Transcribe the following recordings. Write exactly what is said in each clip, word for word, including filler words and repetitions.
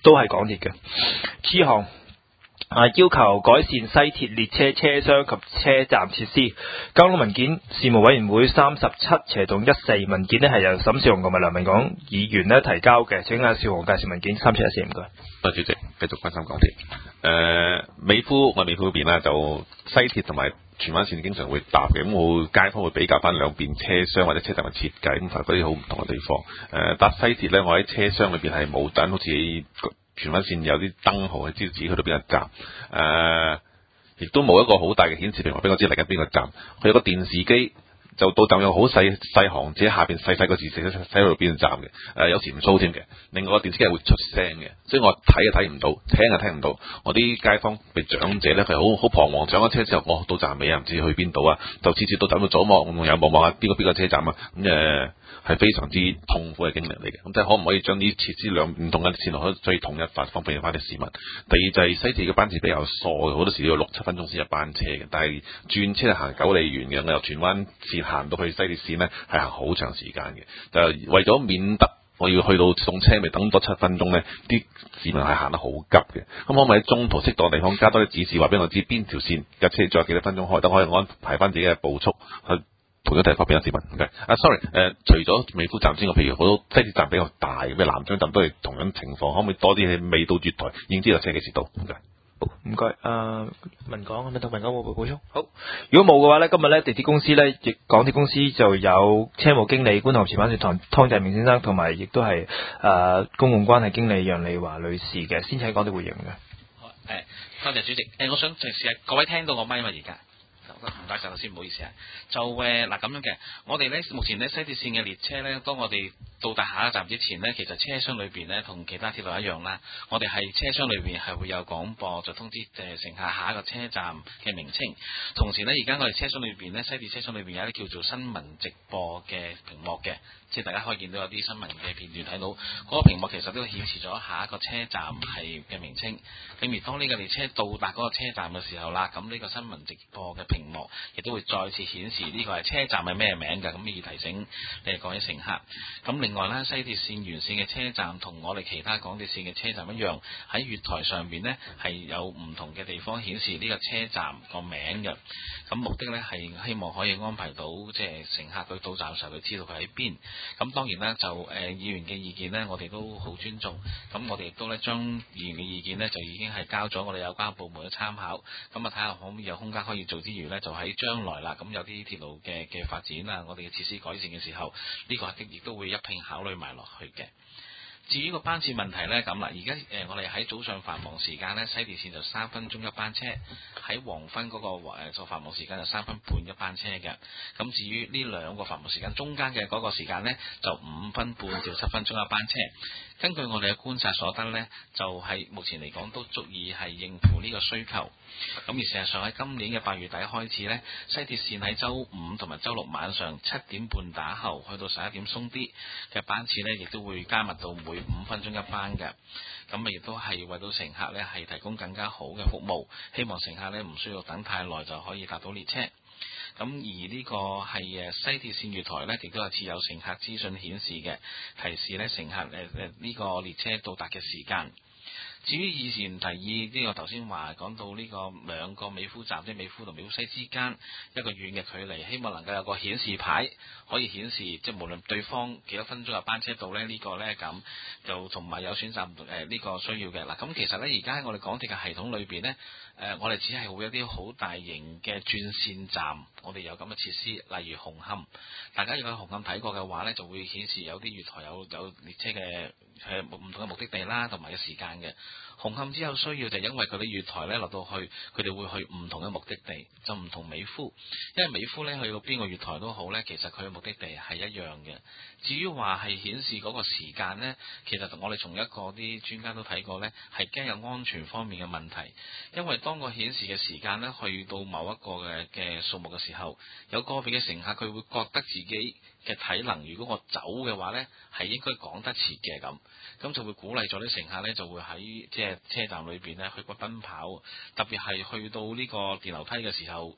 都係港鐵嘅。G 項啊，要求改善西鐵列車車廂及車站設施。交通文件事務委員會三十七斜洞一四文件呢係由沈少雄同埋梁文廣議員呢提交嘅。請阿少雄介紹文件三七一四，唔該。 多謝主席，繼續關心港鐵。誒、呃，美孚我美孚嗰邊咧就西鐵同埋荃灣線經常會搭嘅，咁我街坊會比較翻兩邊車廂或者車站嘅設計，咁發覺啲好唔同嘅地方。誒、呃，搭西鐵咧，我喺車廂裏邊係冇燈，好似荃灣線有啲燈號係知道自己去到邊個站。誒、呃，亦都冇一個好大嘅顯示屏話俾我知嚟緊邊個站。佢有個電視機。就到站有好細細行字喺下邊細細個字寫寫寫喺度邊站嘅，誒、呃、有時唔 show 添嘅。另外個電視機係會出聲嘅，所以我睇又睇唔到，聽又聽唔到。我啲街坊嘅長者咧，佢好好彷徨，上咗車之後，我到站尾啊，唔知去邊度啊，就次次到站到左望右望望下邊個邊個車站啊，咁誒係非常之痛苦嘅經歷嚟嘅。咁即係可唔可以將啲設施兩唔同嘅線路可以統一發，方便翻啲市民？第二就係西鐵嘅班次比較疏，好多時要六七分鐘先一班車嘅，但係轉車係行九里遠嘅，我由荃灣線行到去西鐵線呢係行好長時間嘅，就為咗免得我要去到送車未等多七分鐘呢，啲市民係行得好急嘅。咁可唔可以喺中途適當地方加多啲指示，話俾我知邊條線架車仲有幾多分鐘開，等可以安排翻自己嘅步速去同咗地方俾啲市民。唔該。啊 ，sorry，誒、呃，除咗美孚站之外，譬如好多西鐵站比較大，咩南昌站都係同樣情況，可唔可以多啲喺未到月台已經知道車幾時到？唔該。 唔該，誒文廣係咪同文廣冇補充？好，如果冇嘅話咧，今日咧地鐵公司咧，亦港鐵公司就有車務經理觀塘荃灣線堂湯濟明先生，同埋亦都係誒、呃、公共關係經理楊麗華女士嘅，先請港鐵回應嘅。 好，誒、呃，多謝主席。誒、呃，我想就試下各位聽到我咪嘛而家。唔該晒老師，唔好意思啊。就誒嗱咁樣嘅，我哋咧目前咧西鐵線嘅列車咧，當我哋到達下一站之前呢，其實車廂裏邊咧同其他鐵路一樣啦，我哋係車廂裏邊係會有廣播，就通知誒乘客下一個車站嘅名稱。同時呢，而家我哋車廂裏邊咧，西鐵車廂裏邊有啲叫做新聞直播嘅屏幕嘅，即係大家可以見到有啲新聞嘅片段睇到，嗰、那個屏幕其實都顯示咗下一個車站係嘅名稱。咁而當呢個列車到達嗰個車站嘅時候啦，咁呢個新聞直播嘅屏幕亦都會再次顯示呢個係車站係咩名㗎，咁以提醒你哋各位乘客。咁另外咧，西鐵線沿線嘅車站同我哋其他港鐵線嘅車站一樣，喺月台上邊呢係有唔同嘅地方顯示呢個車站個名嘅。咁目的呢係希望可以安排到即係乘客佢到站嘅時候佢知道佢喺邊。咁當然啦，就誒、呃、議員嘅意見呢，我哋都好尊重。咁我哋亦都咧將議員嘅意見呢，就已經係交咗我哋有關部門嘅參考。咁啊睇下可唔可以有空間可以做之餘呢，就喺將來啦，咁有啲鐵路嘅嘅發展啊，我哋嘅設施改善嘅時候，呢、這個亦都會一併考慮埋落去嘅。至於個班次問題呢，咁啦，而家誒我哋喺早上繁忙時間呢，西鐵線就三分鐘一班車；喺黃昏嗰個誒做繁忙時間就三分半一班車嘅。咁至於呢兩個繁忙時間中間嘅嗰個時間呢，就五分半至七分鐘一班車。根據我哋嘅觀察所得呢，就係、是、目前嚟講都足以係應付呢個需求。咁而事實上喺今年嘅八月底開始呢，西鐵線喺週五同埋週六晚上七點半打後去到十一點鬆啲嘅班次呢，亦都會加密到每五分鐘一班嘅。咁啊，亦都係為到乘客呢係提供更加好嘅服務，希望乘客呢唔需要等太耐就可以搭到列車。咁而呢個係誒西鐵線月台呢，亦都係設有乘客資訊顯示嘅，提示呢乘客誒誒呢個列車到達嘅時間。至於以前提議呢、這個頭先話講到呢個兩個美孚站，即係美孚同美孚西之間一個遠嘅距離，希望能夠有個顯示牌可以顯示，即係無論對方幾多分鐘有班車到呢，呢、這個呢，咁就同埋有選擇誒呢、呃這個需要嘅嗱。咁其實呢，而家喺我哋港鐵嘅系統裏邊呢，誒、呃、我哋只係會有啲好大型嘅轉線站，我哋有咁嘅設施，例如紅磡。大家如果喺紅磡睇過嘅話呢，就會顯示有啲月台有有列車嘅誒唔同嘅目的地啦，同埋嘅時間嘅。紅磡之後需要就因為佢哋月台咧落到去，佢哋會去唔同嘅目的地，就唔同美孚。因為美孚咧去到邊個月台都好咧，其實佢嘅目的地係一樣嘅。至於話係顯示嗰個時間咧，其實我哋從一個啲專家都睇過咧，係驚有安全方面嘅問題。因為當個顯示嘅時間咧去到某一個嘅嘅數目嘅時候，有個別嘅乘客佢會覺得自己嘅體能，如果我走嘅話咧，係應該趕得切嘅咁。咁就會鼓勵咗啲乘客咧，就會喺即係車站裏邊咧去個奔跑，特別係去到呢個電樓梯嘅時候，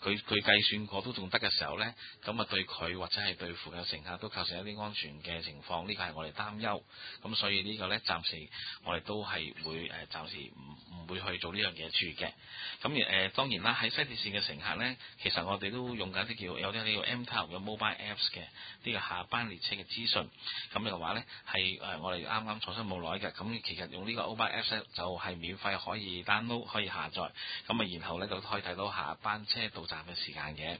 佢佢計算過都仲得嘅時候呢，咁啊對佢或者係對附近乘客都構成一啲安全嘅情況，呢個係我哋擔憂。咁所以呢個呢，暫時我哋都係會誒暫時唔唔會去做呢樣嘢住嘅。咁而誒當然啦，喺西鐵線嘅乘客呢，其實我哋都用緊啲叫有啲呢個 M Tower 嘅 mobile apps 嘅呢個下班列車嘅資訊。咁嘅話呢，係誒我哋啱啱創新冇耐嘅。咁其實用呢個 mobile apps 呢，就係免費可以 download 可以下載。咁啊然後呢，就可以睇到下班車到站嘅時間嘅。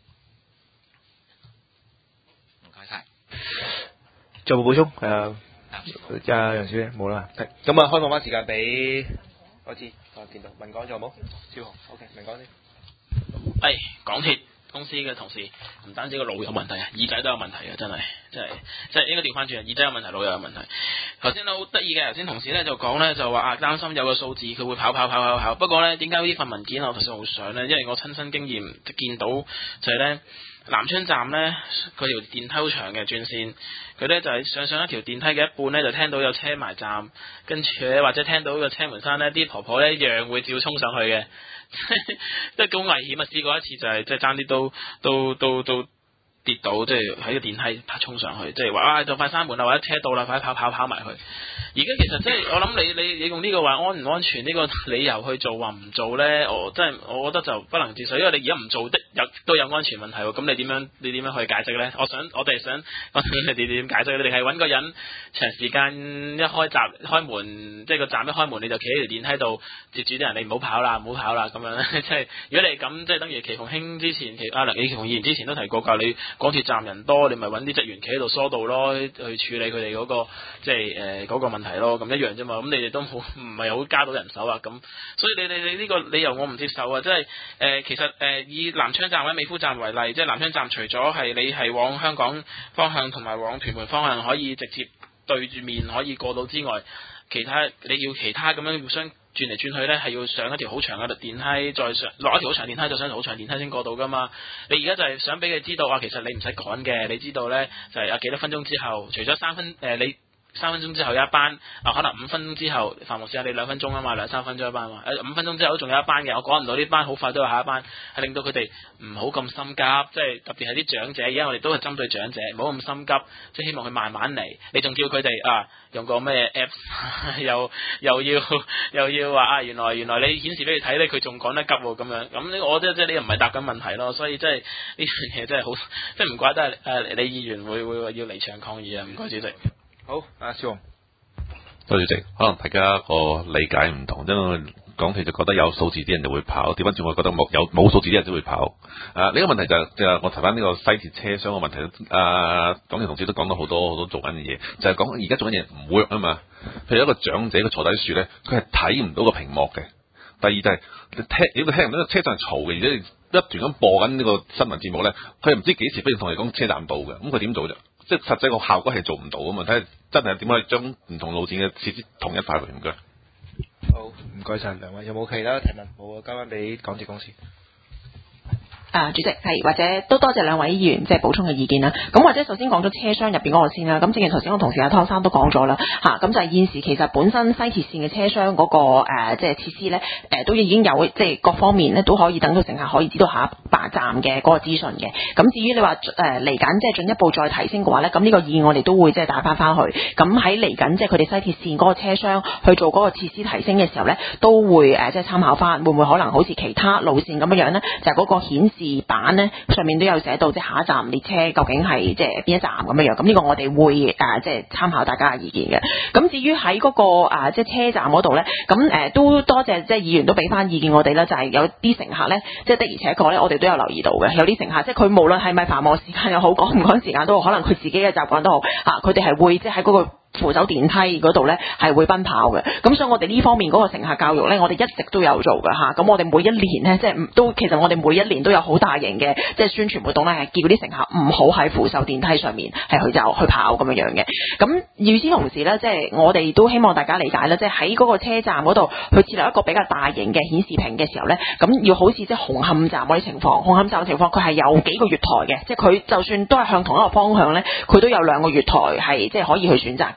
唔該晒。 做冇補充？誒、呃，阿楊小姐冇啦。咁啊，開放翻時間俾我知，我見到文講咗冇？小紅 ，OK， 文講先。 係港鐵公司嘅同事，唔單止個腦有問題啊，耳仔都有問題啊，真係，真係，即係應該調翻轉啊，耳仔有問題，腦又有問題。頭先都好得意嘅，頭先同事咧就講咧就話啊，擔心有個數字佢會跑跑跑跑跑。不過咧，點解呢份文件我頭先好想咧？因為我親身經驗見到就係咧。南昌站呢，佢條電梯好長嘅轉線，佢呢就係、是、上上一條電梯嘅一半呢，就聽到有車埋站，跟住或者聽到個車門閂呢，啲婆婆呢一樣會照衝上去嘅，即係好危險啊！試過一次就係即係爭啲都都都都跌到，即係喺個電梯啪衝上去，即係話啊就快閂門啦，或者車到啦，快跑跑跑埋去。而家其實即係我諗你你你用呢個話安唔安全呢個理由去做話唔做呢，我真係我覺得就不能接受，因為你而家唔做的有都有安全問題喎。咁你點樣你點樣去解釋呢？我想我哋想我哋點解釋？你哋係揾個人長時間一開閘開門，即係個站一開門你就企喺條電梯度接住啲人，你唔好跑啦，唔好跑啦咁樣咧。即係如果你咁，即係等於奇鳳興之前，其阿梁李奇鳳議員之前都提過㗎，你港鐵站人多，你咪揾啲職員企喺度疏導咯，去處理佢哋嗰個即係誒嗰個問題咯，咁一樣啫嘛。咁你哋都冇唔係好加到人手啊，咁所以你你你呢個理由我唔接受啊！即係誒、呃、其實誒、呃、以南昌站或者美孚站為例，即係南昌站除咗係你係往香港方向同埋往屯門方向可以直接對住面可以過到之外，其他你要其他咁樣互相轉嚟轉去呢，係要上一條好長嘅電梯，再上落一條好長電梯，再上一條好長電梯先過到噶嘛。你而家就係想俾佢知道啊，其實你唔使趕嘅，你知道呢，就係、是、有幾多分鐘之後，除咗三分誒、呃、你。三分鐘之後有一班，啊可能五分鐘之後，繁忙時間你兩分鐘啊嘛，兩三分鐘一班嘛，誒、呃、五分鐘之後都仲有一班嘅，我趕唔到呢班，好快都有下一班，係令到佢哋唔好咁心急，即係特別係啲長者，而家我哋都係針對長者，唔好咁心急，即係希望佢慢慢嚟。你仲叫佢哋啊用個咩 apps， 又又要又要話啊原來原來你顯示俾佢睇咧，佢仲趕得急喎咁樣，咁呢我覺得即係呢個唔係答緊問題咯，所以即係呢樣嘢真係好，即係唔怪得係誒李議員會會要離場抗議啊，唔該主席。 好，阿小紅， 多謝主席。可能大家個理解唔同，因為港鐵就覺得有數字啲人就會跑，調翻轉我覺得冇有冇數字啲人都會跑。啊，呢、這個問題就就係、我提翻呢個西鐵車廂嘅問題。啊，港鐵同事都講到好多好多做緊嘅嘢，就係講而家做緊嘢唔 work 啊嘛。譬如一個長者佢坐低樹咧，佢係睇唔到個屏幕嘅。第二就係、是、聽，如果聽唔到車上係嘈嘅，而且一段咁播緊呢個新聞節目咧，佢係唔知幾時不如同你講車站到嘅，咁佢點做啫？即係實際個效果係做唔到啊嘛，睇下真係點可以將唔同路線嘅設施統一化佢唔該。 好，唔該晒兩位，有冇其他提問？冇啊，交翻俾港鐵公司。 啊，主席係或者都多謝兩位議員即係補充嘅意見啦。咁或者首先講咗車廂入邊嗰個先啦。咁正如頭先我同事阿湯生都講咗啦，嚇咁就係現時其實本身西鐵線嘅車廂嗰、那個、呃、即係設施咧，誒、呃、都已經有即係各方面咧都可以等到乘客可以知道下一巴站嘅嗰個資訊嘅。咁至於你話誒嚟緊即係進一步再提升嘅話咧，咁呢個意見我哋都會即係帶翻翻去。咁喺嚟緊即係佢哋西鐵線嗰個車廂去做嗰個設施提升嘅時候咧，都會誒、呃、即係參考翻，會唔會可能好似其他路線咁樣樣咧，就係、是、嗰個顯示版咧上面都有寫到即係下一站列車究竟係即係邊一站咁樣樣，咁呢個我哋會誒、呃、即係參考大家嘅意見嘅。咁至於喺嗰、那個、呃、即係車站嗰度咧，咁誒、呃、都多謝即係議員都俾翻意見我哋啦，就係、是、有啲乘客咧，即係的而且確咧，我哋都有留意到嘅，有啲乘客即係佢無論係咪繁忙時間又好，趕唔趕時間都好，可能佢自己嘅習慣都好嚇，佢哋係會即係喺嗰個扶手電梯嗰度咧係會奔跑嘅。咁所以我哋呢方面嗰個乘客教育咧，我哋一直都有做嘅嚇。咁我哋每一年咧，即係都其實我哋每一年都有好大型嘅即係宣傳活動咧，係叫啲乘客唔好喺扶手電梯上面係去就去跑咁樣樣嘅。咁與此同時咧，即係我哋都希望大家理解啦，即係喺嗰個車站嗰度去設立一個比較大型嘅顯示屏嘅時候咧，咁要好似即係紅磡站嗰啲情況，紅磡站嘅情況佢係有幾個月台嘅，即係佢就算都係向同一個方向咧，佢都有兩個月台係即係可以去選擇嘅。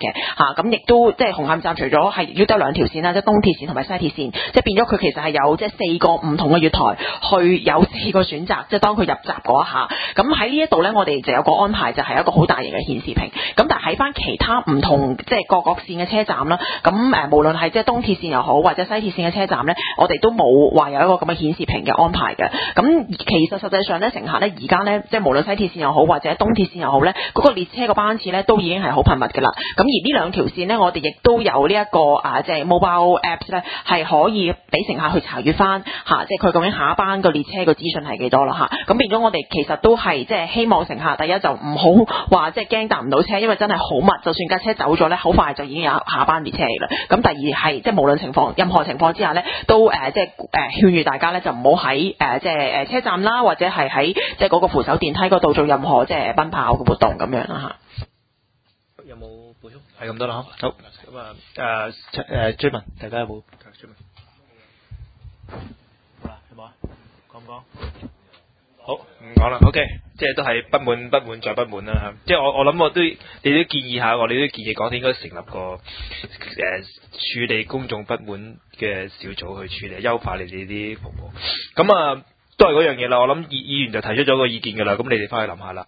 嘅嚇，咁亦都即係紅磡站除咗係亦都有兩條線啦，即係東鐵線同埋西鐵線，即係變咗佢其實係有即係四個唔同嘅月台去有四個選擇，即係當佢入閘嗰一下。咁喺呢一度呢，我哋就有個安排，就係一個好大型嘅顯示屏。咁但係喺翻其他唔同即係各個線嘅車站啦，咁誒無論係即係東鐵線又好或者西鐵線嘅車站呢，我哋都冇話有一個咁嘅顯示屏嘅安排嘅。咁其實實際上呢，乘客呢而家呢，即係無論西鐵線又好或者東鐵線又好呢，嗰個列車個班次呢都已經係好頻密㗎啦。咁而呢兩條線呢，我哋亦都有呢一個啊，即係 mobile apps 呢，係可以俾乘客去查閲翻嚇，即係佢究竟下一班個列車個資訊係幾多啦嚇。咁變咗我哋其實都係即係希望乘客第一就唔好話即係驚搭唔到車，因為真係好密，就算架車走咗呢，好快就已經有下班列車嚟啦。咁第二係即係無論情況任何情況之下呢，都誒即係誒勸喻大家呢，就唔好喺誒即係誒車站啦，或者係喺即係嗰個扶手電梯嗰度做任何即係奔跑嘅活動咁樣啦嚇。 有冇補充？係咁多啦，好。咁啊誒誒追問，大家有冇追問？好啦，有冇啊？講唔講？好，唔講啦。OK，即係都係不滿、不滿再不滿啦。即係我我諗我都你都建議下我，你都建議港鐵應該成立個誒、呃、處理公眾不滿嘅小組去處理，優化你哋啲服務。咁啊，都係嗰樣嘢啦。我諗議議員就提出咗個意見㗎啦。咁你哋翻去諗下啦。